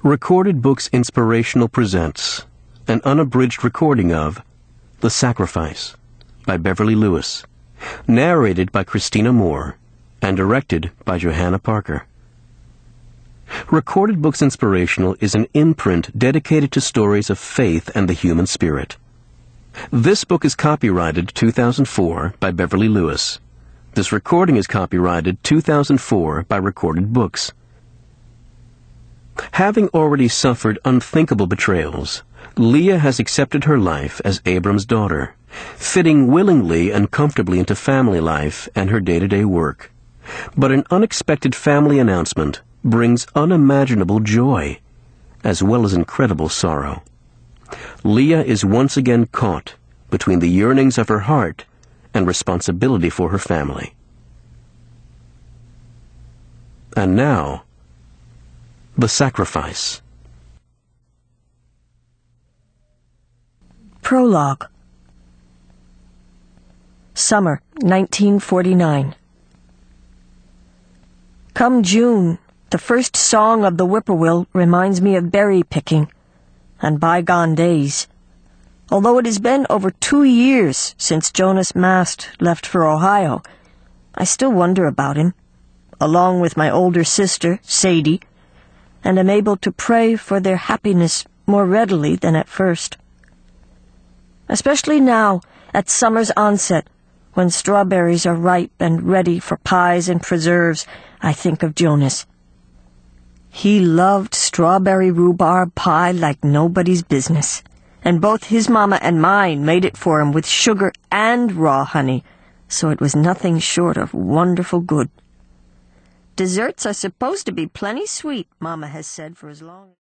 Recorded Books Inspirational presents an unabridged recording of The Sacrifice by Beverly Lewis, narrated by Christina Moore, and directed by Johanna Parker. Recorded Books Inspirational is an imprint dedicated to stories of faith and the human spirit. This book is copyrighted 2004 by Beverly Lewis. This recording is copyrighted 2004 by Recorded Books. Having already suffered unthinkable betrayals, Leah has accepted her life as Abram's daughter, fitting willingly and comfortably into family life and her day-to-day work. But an unexpected family announcement brings unimaginable joy, as well as incredible sorrow. Leah is once again caught between the yearnings of her heart and responsibility for her family. And now, The Sacrifice. Prologue. Summer, 1949. Come June, the first song of the whippoorwill reminds me of berry picking and bygone days. Although it has been over 2 years since Jonas Mast left for Ohio, I still wonder about him, along with my older sister, Sadie, and am able to pray for their happiness more readily than at first. Especially now, at summer's onset, when strawberries are ripe and ready for pies and preserves, I think of Jonas. He loved strawberry rhubarb pie like nobody's business, and both his mama and mine made it for him with sugar and raw honey, so it was nothing short of wonderful good. Desserts are supposed to be plenty sweet, Mama has said for as long